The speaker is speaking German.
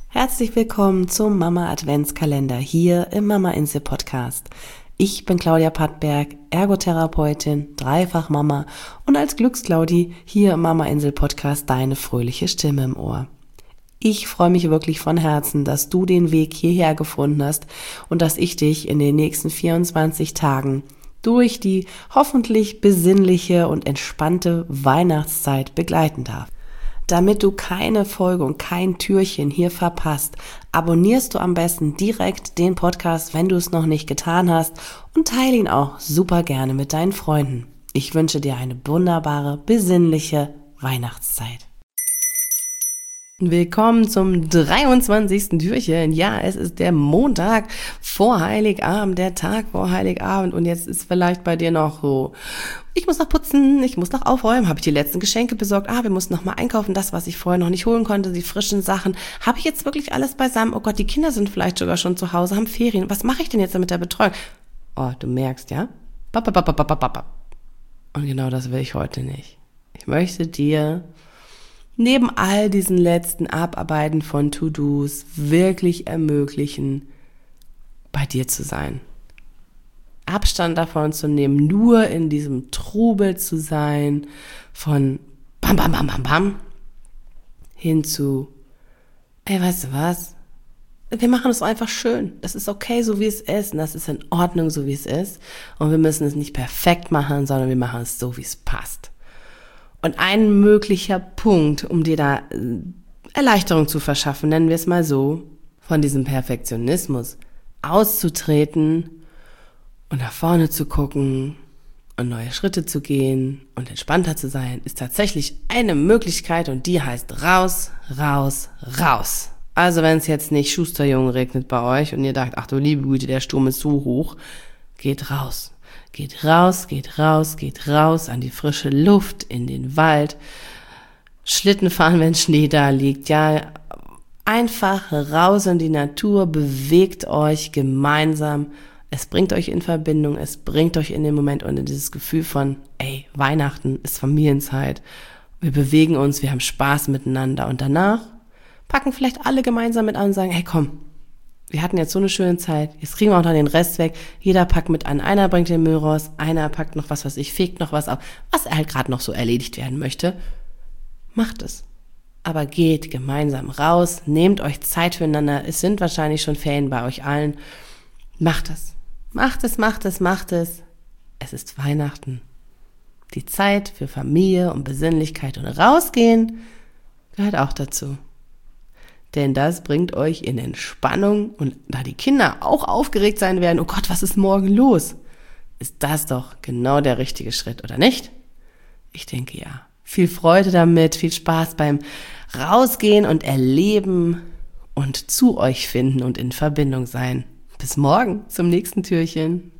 Herzlich willkommen zum Mama Adventskalender hier im Mama Insel Podcast. Ich bin Claudia Pattberg, Ergotherapeutin, Dreifach-Mama und als Glücksclaudi hier im Mama Insel Podcast deine fröhliche Stimme im Ohr. Ich freue mich wirklich von Herzen, dass du den Weg hierher gefunden hast und dass ich dich in den nächsten 24 Tagen durch die hoffentlich besinnliche und entspannte Weihnachtszeit begleiten darf. Damit du keine Folge und kein Türchen hier verpasst, abonnierst du am besten direkt den Podcast, wenn du es noch nicht getan hast, und teile ihn auch super gerne mit deinen Freunden. Ich wünsche dir eine wunderbare, besinnliche Weihnachtszeit. Willkommen zum 23. Türchen. Ja, es ist der Montag vor Heiligabend, der Tag vor Heiligabend und jetzt ist vielleicht bei dir noch so, ich muss noch putzen, ich muss noch aufräumen, habe ich die letzten Geschenke besorgt, wir mussten noch mal einkaufen, das, was ich vorher noch nicht holen konnte, die frischen Sachen, habe ich jetzt wirklich alles beisammen? Oh Gott, die Kinder sind vielleicht sogar schon zu Hause, haben Ferien, was mache ich denn jetzt mit der Betreuung? Oh, du merkst, ja? Und genau das will ich heute nicht. Ich möchte dir neben all diesen letzten Abarbeiten von To-Dos wirklich ermöglichen, bei dir zu sein. Abstand davon zu nehmen, nur in diesem Trubel zu sein, von bam, bam, bam, bam, bam, hin zu, weißt du was? Wir machen es einfach schön. Das ist okay, so wie es ist. Und das ist in Ordnung, so wie es ist. Und wir müssen es nicht perfekt machen, sondern wir machen es so, wie es passt. Und ein möglicher Punkt, um dir da Erleichterung zu verschaffen, nennen wir es mal so, von diesem Perfektionismus auszutreten und nach vorne zu gucken und neue Schritte zu gehen und entspannter zu sein, ist tatsächlich eine Möglichkeit und die heißt raus, raus, raus. Also wenn es jetzt nicht Schusterjungen regnet bei euch und ihr dacht, ach du liebe Güte, der Sturm ist so hoch, geht raus. Geht raus, geht raus, geht raus an die frische Luft, in den Wald, Schlitten fahren, wenn Schnee da liegt, ja, einfach raus in die Natur, bewegt euch gemeinsam, es bringt euch in Verbindung, es bringt euch in den Moment und in dieses Gefühl von, Weihnachten ist Familienzeit, wir bewegen uns, wir haben Spaß miteinander und danach packen vielleicht alle gemeinsam mit an und sagen, komm, wir hatten jetzt so eine schöne Zeit, jetzt kriegen wir auch noch den Rest weg. Jeder packt mit an, einer bringt den Müll raus, einer packt noch was ich, fegt noch was auf, was er halt gerade noch so erledigt werden möchte. Macht es. Aber geht gemeinsam raus, nehmt euch Zeit füreinander, es sind wahrscheinlich schon Ferien bei euch allen. Macht es. Macht es, macht es, macht es. Es ist Weihnachten. Die Zeit für Familie und Besinnlichkeit und rausgehen gehört auch dazu. Denn das bringt euch in Entspannung und da die Kinder auch aufgeregt sein werden, oh Gott, was ist morgen los? Ist das doch genau der richtige Schritt, oder nicht? Ich denke ja. Viel Freude damit, viel Spaß beim Rausgehen und Erleben und zu euch finden und in Verbindung sein. Bis morgen zum nächsten Türchen.